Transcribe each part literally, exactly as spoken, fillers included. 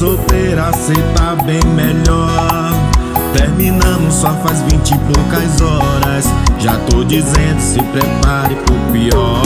solteira cê tá bem melhor. Terminamos só faz vinte e poucas horas. Já tô dizendo, se prepare pro pior.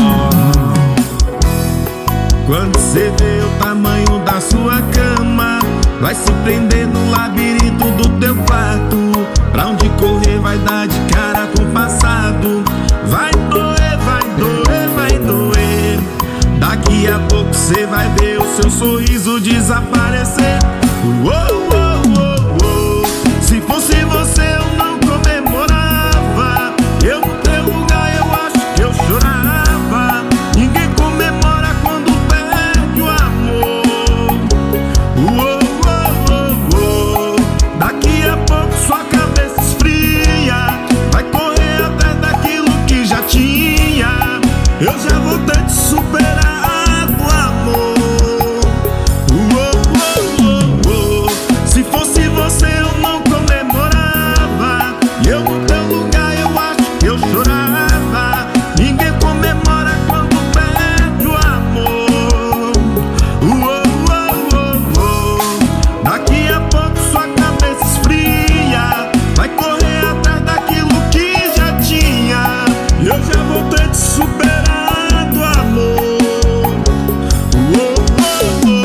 Quando cê vê o tamanho da sua cama, vai se prender no labirinto do teu quarto. Pra onde correr vai dar de cara com o passado. Vai doer, vai doer, vai doer. Daqui a pouco cê vai ver o seu sorriso desaparecer. Uou, uou, uou, uou. Se fosse você eu não comemorava. Eu no teu lugar eu acho que eu chorava. Ninguém comemora quando perde o amor. Uou, uou, uou, uou. Daqui a pouco sua cabeça esfria. Vai correr atrás daquilo que já tinha. Eu já vou ter te superado, amor. Uou, uou, uou, uou. Se fosse você eu não comemorava. E eu no teu lugar eu acho que eu chorava. Ninguém comemora quando perde o amor. Uou, uou, uou, uou. Daqui a pouco sua cabeça esfria. Vai correr atrás daquilo que já tinha. E eu já vou ter te superado, amor. Uou, uou,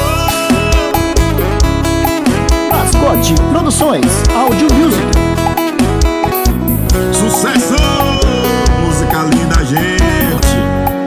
uou. Mascote Produções, Áudio Music. Sucesso! Música linda, gente.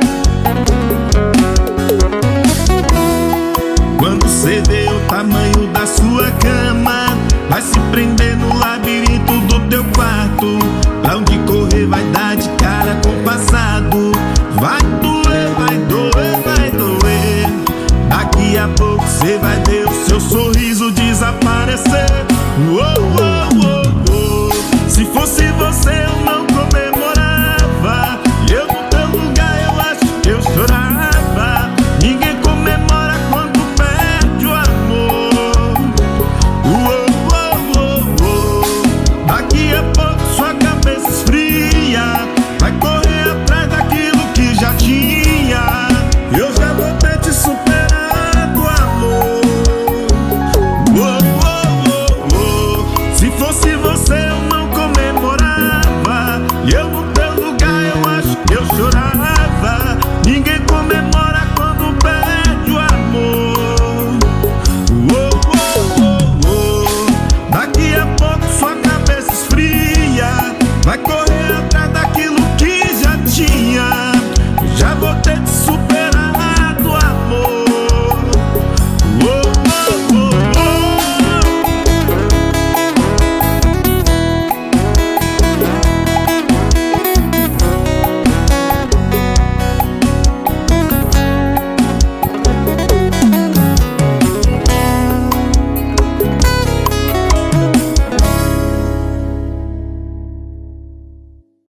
Quando cê vê o tamanho da sua cama, vai se prender no labirinto do teu quarto. Pra onde correr vai dar de cara com o passado. Vai doer, vai doer, vai doer. Daqui a pouco cê vai ver o seu sorriso desaparecer. Uou, uou, uou, uou. Se fosse você eu não comemorava. Eu no teu lugar eu acho que eu chorava. Ninguém comemora quando perde o amor. Uou, uou, uou, uou. Daqui a pouco sua cabeça esfria. Vai correr atrás daquilo que já tinha. Eu já vou ter te superado, amor. Uou, uou, uou, uou. Se fosse você eu não comemorava. E eu no teu lugar eu acho que eu chorava. Ninguém comemora